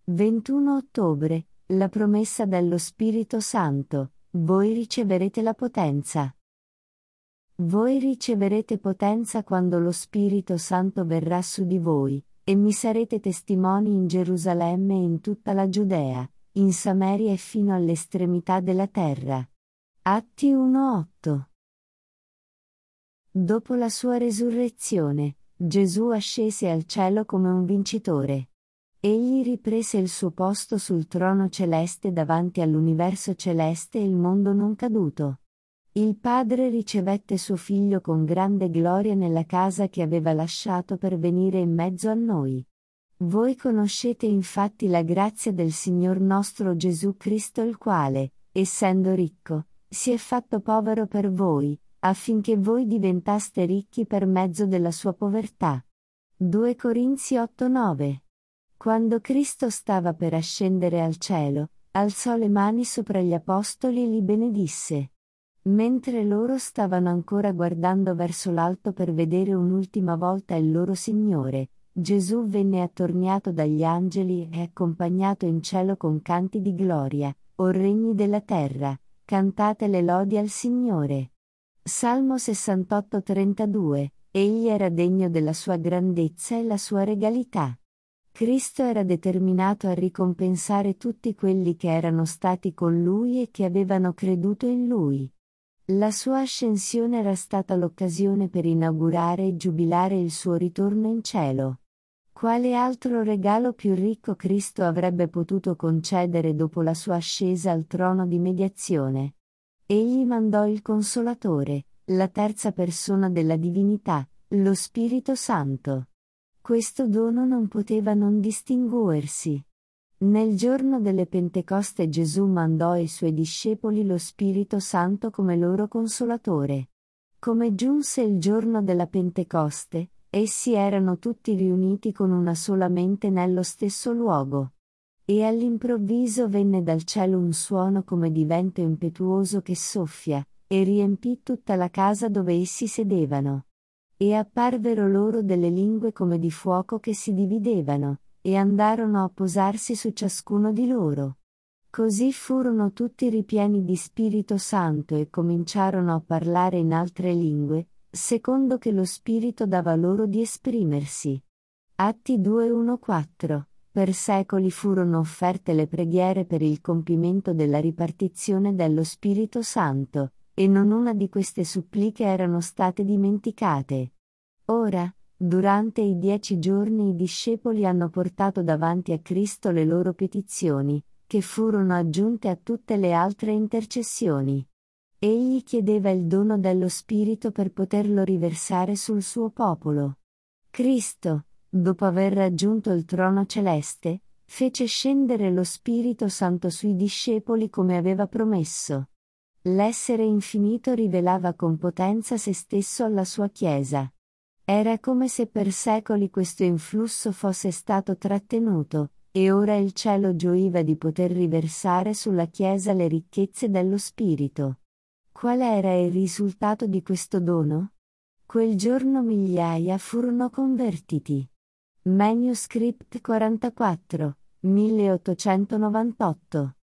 21 ottobre, la promessa dello Spirito Santo, voi riceverete la potenza. Voi riceverete potenza quando lo Spirito Santo verrà su di voi, e mi sarete testimoni in Gerusalemme e in tutta la Giudea, in Samaria e fino all'estremità della terra. Atti 1:8. Dopo la sua resurrezione, Gesù ascese al cielo come un vincitore. Egli riprese il suo posto sul trono celeste davanti all'universo celeste e il mondo non caduto. Il Padre ricevette suo Figlio con grande gloria nella casa che aveva lasciato per venire in mezzo a noi. Voi conoscete infatti la grazia del Signor nostro Gesù Cristo, il quale, essendo ricco, si è fatto povero per voi, affinché voi diventaste ricchi per mezzo della sua povertà. 2 Corinzi 8:9. Quando Cristo stava per ascendere al cielo, alzò le mani sopra gli apostoli e li benedisse. Mentre loro stavano ancora guardando verso l'alto per vedere un'ultima volta il loro Signore, Gesù venne attorniato dagli angeli e accompagnato in cielo con canti di gloria: O regni della terra, cantate le lodi al Signore. Salmo 68:32. Egli era degno della sua grandezza e la sua regalità. Cristo era determinato a ricompensare tutti quelli che erano stati con Lui e che avevano creduto in Lui. La sua ascensione era stata l'occasione per inaugurare e giubilare il suo ritorno in cielo. Quale altro regalo più ricco Cristo avrebbe potuto concedere dopo la sua ascesa al trono di mediazione? Egli mandò il Consolatore, la terza persona della divinità, lo Spirito Santo. Questo dono non poteva non distinguersi. Nel giorno delle Pentecoste Gesù mandò ai suoi discepoli lo Spirito Santo come loro Consolatore. Come giunse il giorno della Pentecoste, essi erano tutti riuniti con una sola mente nello stesso luogo. E all'improvviso venne dal cielo un suono come di vento impetuoso che soffia, e riempì tutta la casa dove essi sedevano. E apparvero loro delle lingue come di fuoco che si dividevano, e andarono a posarsi su ciascuno di loro. Così furono tutti ripieni di Spirito Santo e cominciarono a parlare in altre lingue, secondo che lo Spirito dava loro di esprimersi. Atti 2:1-4. Per secoli furono offerte le preghiere per il compimento della ripartizione dello Spirito Santo, e non una di queste suppliche erano state dimenticate. Ora, durante i 10 giorni i discepoli hanno portato davanti a Cristo le loro petizioni, che furono aggiunte a tutte le altre intercessioni. Egli chiedeva il dono dello Spirito per poterlo riversare sul suo popolo. Cristo, dopo aver raggiunto il trono celeste, fece scendere lo Spirito Santo sui discepoli come aveva promesso. L'essere infinito rivelava con potenza se stesso alla sua Chiesa. Era come se per secoli questo influsso fosse stato trattenuto, e ora il cielo gioiva di poter riversare sulla Chiesa le ricchezze dello Spirito. Qual era il risultato di questo dono? Quel giorno migliaia furono convertiti. Manuscript 44, 1898.